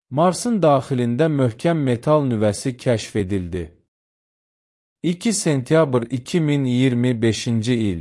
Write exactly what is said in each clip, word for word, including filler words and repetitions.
Marsın daxilində möhkəm metal nüvəsi kəşf edildi. iki sentyabr iki min iyirmi beşinci il.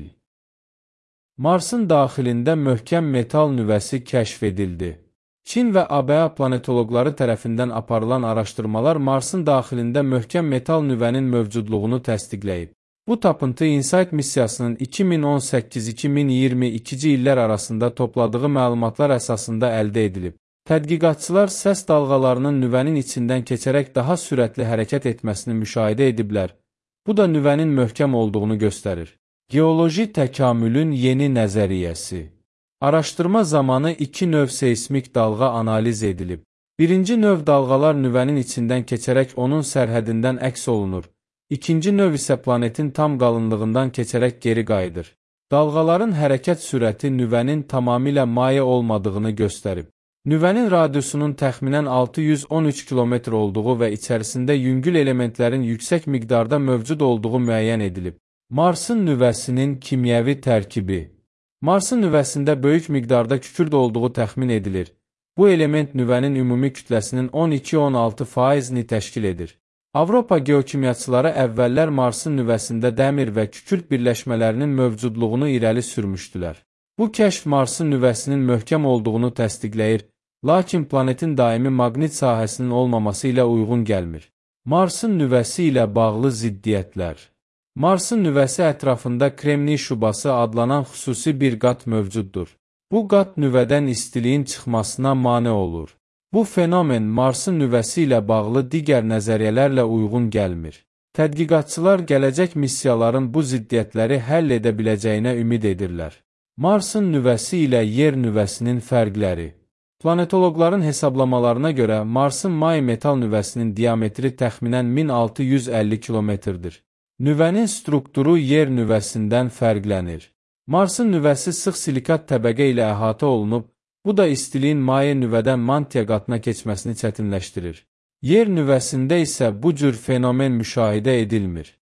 Marsın daxilində möhkəm metal nüvəsi kəşf edildi. Çin və A B A planetoloqları tərəfindən aparılan araşdırmalar Marsın daxilində möhkəm metal nüvənin mövcudluğunu təsdiqləyib. Bu tapıntı InSight missiyasının iki min on səkkiz iki min iyirmi ikinci illər arasında topladığı məlumatlar əsasında əldə edilib. Tədqiqatçılar səs dalğalarının nüvənin içindən keçərək daha sürətli hərəkət etməsini müşahidə ediblər. Bu da nüvənin möhkəm olduğunu göstərir. Geoloji təkamülün yeni nəzəriyyəsi. Araşdırma zamanı iki növ seismik dalğa analiz edilib. Birinci növ dalğalar nüvənin içindən keçərək onun sərhədindən əks olunur. İkinci növ isə planetin tam qalınlığından keçərək geri qayıdır. Dalğaların hərəkət sürəti nüvənin tamamilə maye olmadığını göstərib. Nüvənin radiusunun təxminən altı yüz on üç kilometr olduğu və içərisində yüngül elementlərin yüksək miqdarda mövcud olduğu müəyyən edilib. Marsın nüvəsinin kimyəvi tərkibi. Marsın nüvəsində böyük miqdarda kükürd olduğu təxmin edilir. Bu element nüvənin ümumi kütləsinin on iki on altı faizini təşkil edir. Avropa geokimyaçıları əvvəllər Marsın nüvəsində dəmir və kükürd birləşmələrinin mövcudluğunu irəli sürmüşdülər. Bu kəşf Marsın nüvəsinin möhkəm olduğunu təsdiqləyir, lakin planetin daimi maqnit sahəsinin olmaması ilə uyğun gəlmir. Marsın nüvəsi ilə bağlı ziddiyyətlər. Marsın nüvəsi ətrafında kremniy şubası adlanan xüsusi bir qat mövcuddur. Bu qat nüvədən istiliyin çıxmasına mane olur. Bu fenomen Marsın nüvəsi ilə bağlı digər nəzəriyyələrlə uyğun gəlmir. Tədqiqatçılar gələcək missiyaların bu ziddiyyətləri həll edə biləcəyinə ümid edirlər. Marsın nüvəsi ilə yer nüvəsinin fərqləri. Planetoloqların hesablamalarına görə Marsın may metal nüvəsinin diametri təxminən min altı yüz əlli kilometrdir. Nüvənin strukturu yer nüvəsindən fərqlənir. Marsın nüvəsi sıx silikat təbəqə ilə əhatə olunub, bu da istiliyin maye nüvədən mantia qatına keçməsini çətinləşdirir. Yer nüvəsində isə bu cür fenomen müşahidə edilmir.